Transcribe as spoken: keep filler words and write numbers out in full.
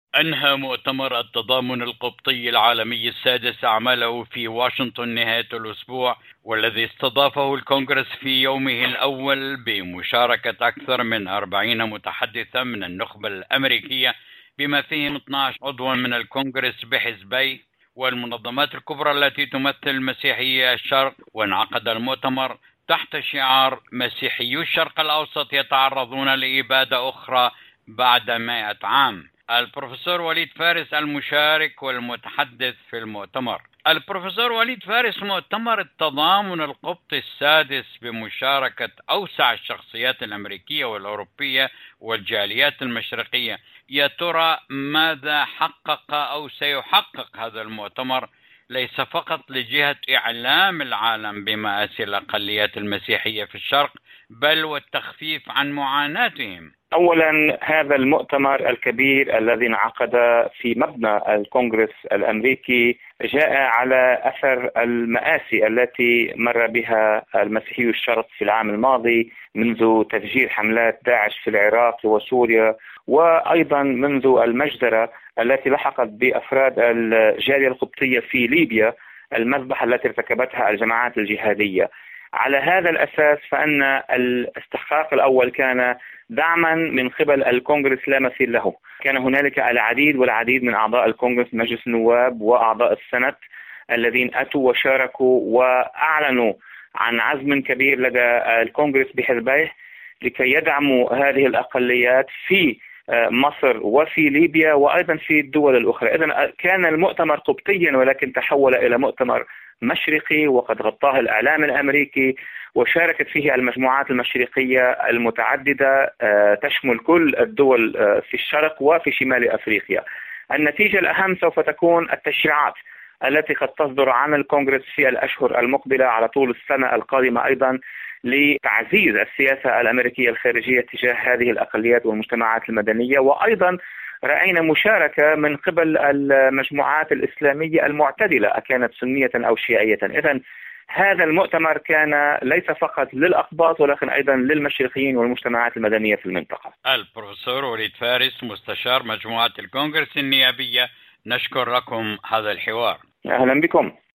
أنهى مؤتمر التضامن القبطي العالمي السادس أعماله في واشنطن نهاية الأسبوع، والذي استضافه الكونغرس في يومه الأول بمشاركة أكثر من أربعين متحدثا من النخبة الأمريكية، بما فيهم اثني عشر عضوا من الكونغرس بحزبيه والمنظمات الكبرى التي تمثل مسيحي الشرق. وانعقد المؤتمر تحت شعار مسيحيو الشرق الأوسط يتعرضون لإبادة أخرى بعد مائة عام. البروفيسور وليد فارس المشارك والمتحدث في المؤتمر. البروفيسور وليد فارس، مؤتمر التضامن القبطي السادس بمشاركة أوسع الشخصيات الأمريكية والأوروبية والجاليات المشرقية، يا ترى ماذا حقق أو سيحقق هذا المؤتمر، ليس فقط لجهة إعلام العالم بمآسي الأقليات المسيحية في الشرق، بل والتخفيف عن معاناتهم؟ أولا، هذا المؤتمر الكبير الذي انعقد في مبنى الكونغرس الأمريكي جاء على أثر المآسي التي مر بها المسيحي الشرق في العام الماضي، منذ تفجير حملات داعش في العراق وسوريا، وأيضا منذ المجزرة التي لحقت بأفراد الجالية القبطية في ليبيا، المذبحة التي ارتكبتها الجماعات الجهادية. على هذا الأساس فإن الاستحقاق الأول كان دعما من قبل الكونغرس لا مثيل له. كان هنالك العديد والعديد من أعضاء الكونغرس، مجلس النواب وأعضاء السنت، الذين أتوا وشاركوا وأعلنوا عن عزم كبير لدى الكونغرس بحزبيه لكي يدعموا هذه الأقليات في مصر وفي ليبيا وأيضا في الدول الأخرى. إذن كان المؤتمر قبطيا ولكن تحول إلى مؤتمر مشرقي، وقد غطاه الإعلام الأمريكي، وشاركت فيه المجموعات المشرقية المتعددة تشمل كل الدول في الشرق وفي شمال أفريقيا. النتيجة الأهم سوف تكون التشريعات التي قد تصدر عن الكونغرس في الأشهر المقبلة على طول السنة القادمة، أيضا لتعزيز السياسة الأمريكية الخارجية تجاه هذه الأقليات والمجتمعات المدنية. وأيضا رأينا مشاركة من قبل المجموعات الإسلامية المعتدلة، أكانت سنية أو شيعية. إذن هذا المؤتمر كان ليس فقط للأقباط ولكن أيضا للمشرقيين والمجتمعات المدنية في المنطقة. البروفيسور وليد فارس، مستشار مجموعة الكونغرس النيابية، نشكر لكم هذا الحوار. أهلا بكم.